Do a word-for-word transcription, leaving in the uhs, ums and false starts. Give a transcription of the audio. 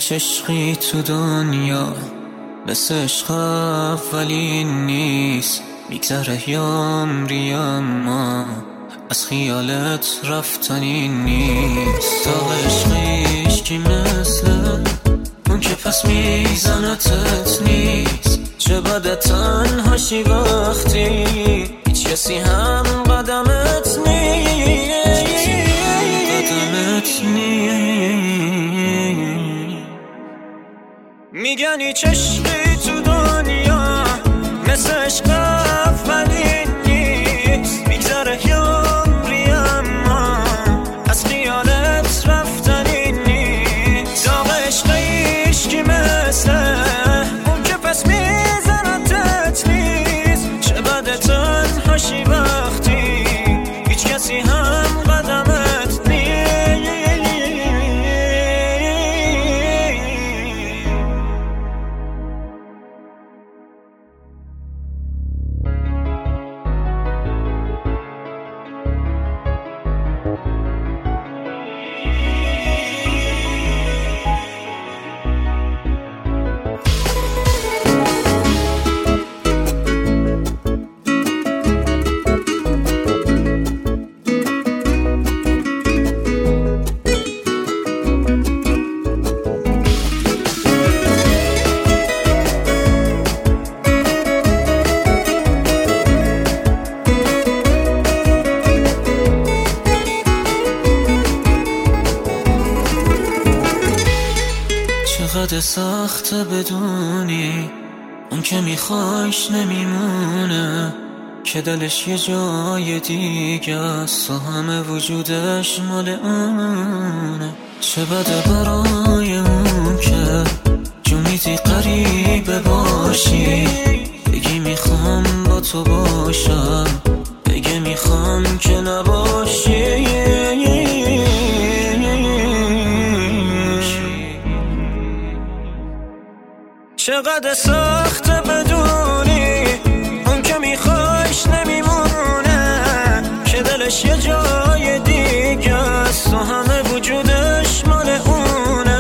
هیچ عشقی تو دنیا مثل عشق اولین نیست. میگذره یامری اما از خیالت رفتنی نیست. تا عشقیش کی مثل اون که پس میزنتت نیست. چه بده تنهاشی وقتی هیچ کسی هم قدمت نیست. قدمت نیست. میگن هیچ عشقی تو دنیا مثل عشق اولین نیست. میگذره یامری اما از خیالت رفتنی نیست. داغ عشقیش کی مثل اون که پس میزنتت نیست. چه بده تنهاشی وقتی هیچ کسی هم قدمت نیست. چقدر سخته بدونی اون که میخوایش نمیمونه، که دلش یه جای دیگه است و همه وجودش مال اونه. چه بده برای اون که جمیدی قریبه باشی، بگی میخوام با تو باشم، بگی میخوام که نباشی. چقدر سخته بدونی اون که میخوایش نمیمونه، که دلش یه جای دیگه است و همه وجودش مال اونه.